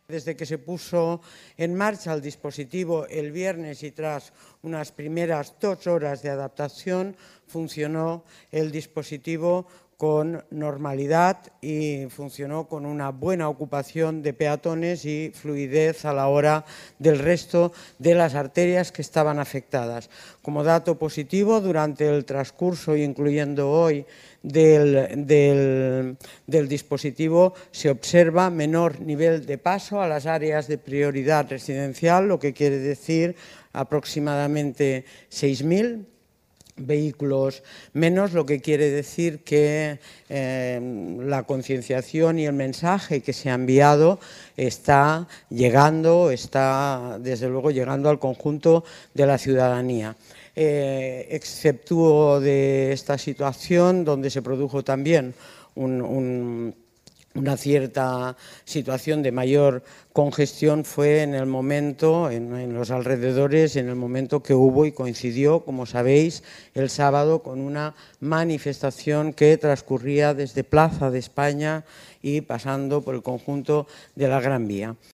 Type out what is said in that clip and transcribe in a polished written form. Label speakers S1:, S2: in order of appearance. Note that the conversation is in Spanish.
S1: Desde que se puso en marcha el dispositivo el viernes y tras unas primeras 2 horas de adaptación, funcionó el dispositivo con normalidad y funcionó con una buena ocupación de peatones y fluidez a la hora del resto de las arterias que estaban afectadas. Como dato positivo, durante el transcurso, incluyendo hoy, del dispositivo, se observa menor nivel de paso a las áreas de prioridad residencial, lo que quiere decir aproximadamente 6.000 vehículos menos, lo que quiere decir que la concienciación y el mensaje que se ha enviado está llegando, está desde luego llegando al conjunto de la ciudadanía. Exceptúo de esta situación donde se produjo también una cierta situación de mayor congestión fue en el momento, en los alrededores, en el momento que hubo y coincidió, como sabéis, el sábado con una manifestación que transcurría desde Plaza de España y pasando por el conjunto de la Gran Vía.